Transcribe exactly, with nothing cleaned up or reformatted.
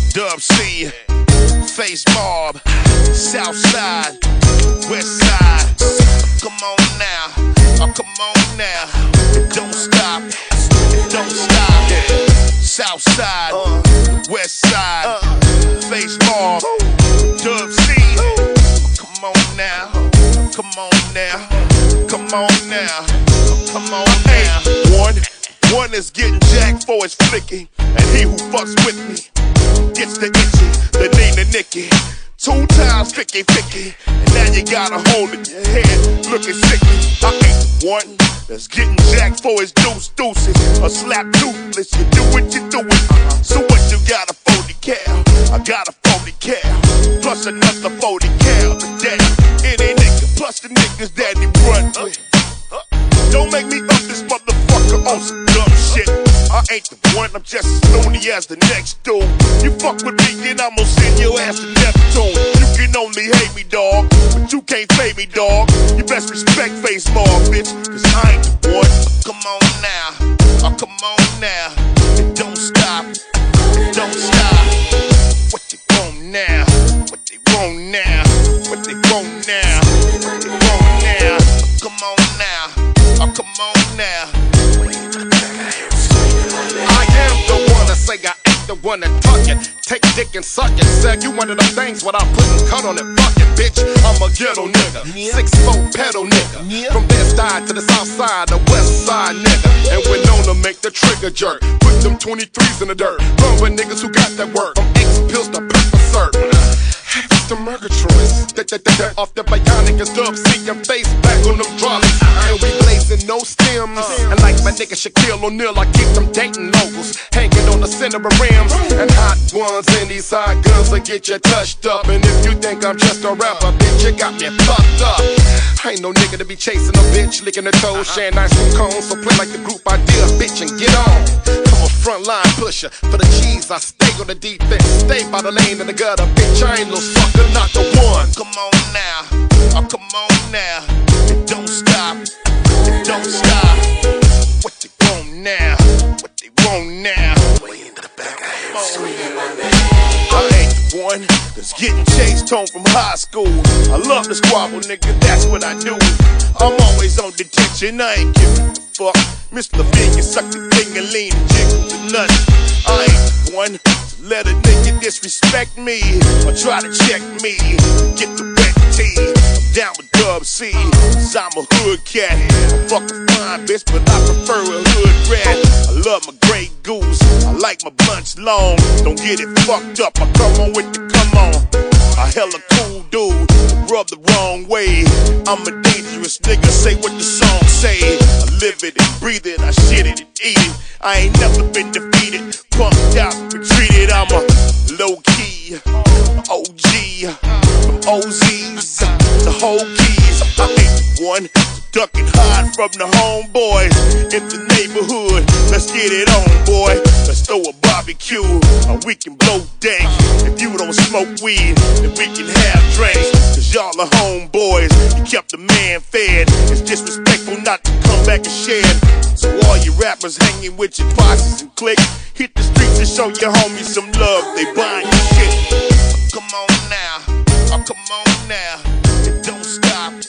Dub C, Face Mob, South Side, West Side. Come on now, oh come on now. Don't stop, don't stop. South Side, West Side, Face Mob, Dub C. Come on now, come on now, come on now, come on now. One, one is getting jacked for his flicky, and he who fucks with me gets the itchy, the Nina Nicky. Two times ficky ficky, and now you got a hole in your head looking sicky. I ain't the one that's getting jacked for his deuce deuces, a slap toothless. You do what you doing. So what you got a forty cal? I got a forty cal plus another forty cal today. Any nigga plus the niggas that he run with. Don't make me up this motherfucker on some dumb shit. I ain't the one, I'm just as loony as the next dude. You fuck with me, then I'm gonna send your ass to Neptune. You can only hate me, dog, but you can't pay me, dog. You best respect Face Mob, bitch, cause I ain't the one. Come on now, oh come on now. And don't stop, and don't stop. What they want now, what they want now, what they want now, what they want now. Come on now, oh come on now. I am the one that say I ain't the one that tuck it. Take dick and suck it. Sell you one of them things without putting cut on it. Fuck it, bitch. I'm a ghetto nigga. Six four pedal nigga. From Best Side to the South Side, the West Side nigga. And we're known to make the trigger jerk. Put them twenty-threes in the dirt. Run with niggas who got that work. From X pills to pepper syrup. It's the Murgatroyds. Off the bionic and Dub C and Face back on them drums. And we blazing no stems. And like my nigga Shaquille O'Neal, I keep them dating logos hanging on the center of rims. And hot ones in these hot guns will get you touched up. And if you think I'm just a rapper, bitch, you got me fucked up. I ain't no nigga to be chasing a bitch, licking her toes, sharing ice cream cones. So play like the group idea, bitch, and get on. I'm a frontline pusher. For the cheese, I stay on the defense. Stay by the lane in the gutter, bitch, I ain't no sucker, not the one. Come on now, oh come on now. And don't stop, and don't stop. What they want now, what they want now. Way into the back of I ain't the one that's getting chased home from high school. I love to squabble, nigga, that's what I do. I'm always on detention, I ain't giving a fuck. Miss Levine, you suck the thing and lean and jiggle to nothing. I ain't the one to let a nigga disrespect me or try to check me. Get the wet tea. I'm down with Dub C, cause I'm a hood cat. I fuck a fine bitch, but I prefer a hood rat. I love my Grey Goose, I like my blunts long. Don't get it fucked up, I come on with the come on. A hella cool dude, rub the wrong way. I'm a dangerous nigga, say what the song say. I live it and breathe it, I shit it and eat it. I ain't never been defeated, punked out, retreated. I'm a low-key O G from O Z's, the whole keys. I ain't the one duck and hide from the homeboys in the neighborhood. Let's get it on, boy. Let's throw a barbecue, or we can blow dank. If you don't smoke weed, then we can have drinks. Cause y'all are homeboys, you kept the man fed. It's disrespectful not to come back and share. So all you rappers hanging with your posses and click, hit the streets and show your homies some love. They buying your shit. Come on now, oh come on now, and don't stop.